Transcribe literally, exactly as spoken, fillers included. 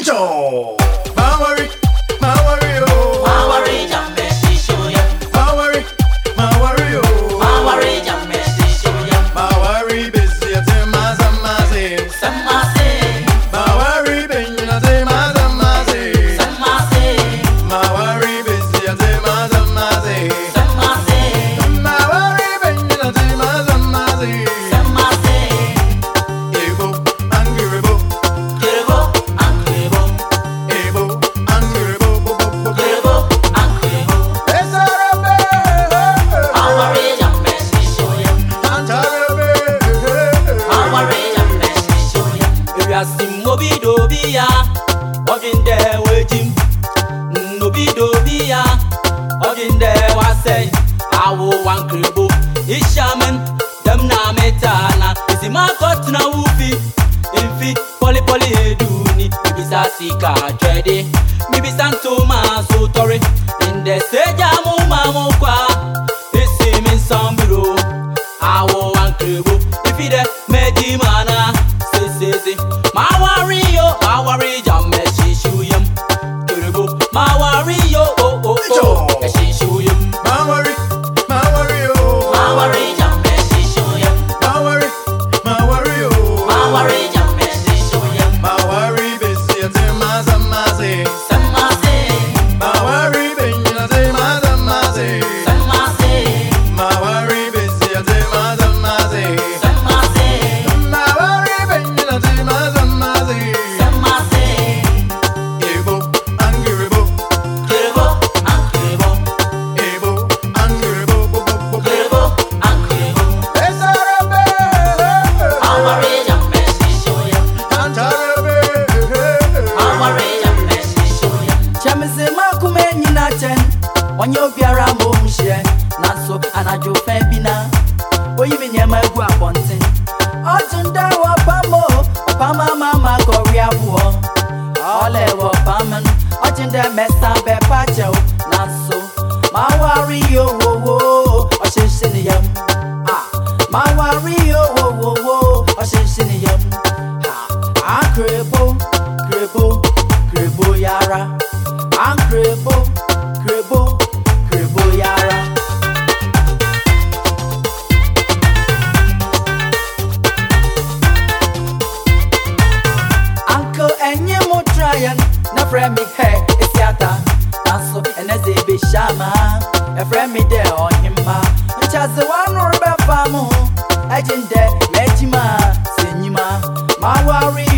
Icho. My worry, my worry, oh. My worry, jambe, she show ya. My worry, my worry, oh. My worry, jambe, she show ya. My worry, busy at my samaze. Samase, My worry, been at my samaze. samase, My worry, busy at my samaze. samase, My worry, been at my samaze. samase. Ebo, angry, bo, Kirebo, ankrebo, ebo, angry, bo, bo, bo, bo. kirebo, ankrebo. It's a rabbe. My worry, jambe, she show ya. I'm tired. My worry, jambe, she show ya. If you are sim, no be do be ya. Ogin there waiting. No be do be ya. Ogin there was say. I will one crebo. Ishaman, them na metana. Is my cut na wufi. Infi, poly poly eduni. Maybe Sasika Trede. Maybe Santo Maso Torre. In the Seja Mama Mokwa. It's him in some bureau. I will one crebo. If he the Meji Mana. Say, say, say. My worry, yo, my worry, jam, she show him. Crebo. My worry, yo, oh, oh, oh. She show him. My worry, my worry, oh. My worry, jam, she show him. My worry, my worry, oh. My worry, jam, she show him. My worry, busy at my samaze. Samase, My worry, been at my samaze. samase, My worry, busy at my samaze. samase, My worry, been at my samaze. samase. Ebo, angry, bo, Kirebo, ankrebo, ebo, angry, bo, bo, bo, bo. kirebo, ankrebo. It's a rabbe. My worry, jam, she show him. I'm tired. My worry, jam, she show him. Chamese makume nyina chen onye obiara mo mhye naso anajo fa bina oyi bi nyema egu abonten otunda wa pamo pama mama koria buo ole wo paman otunda mesa be pacho naso ma worry yo wo wo o shishini yam ah ma worry yo wo wo wo o shishini yam ah krebo krebo krebo yara I'm crebo, crebo, crebo yara. Uncle and you mo tryin', na friend me hey, it's yata. Naso and as a be shama, a friend me there on him ma. Chaz the one or about famu, I didn't dare, Mejima, Senima, my worry.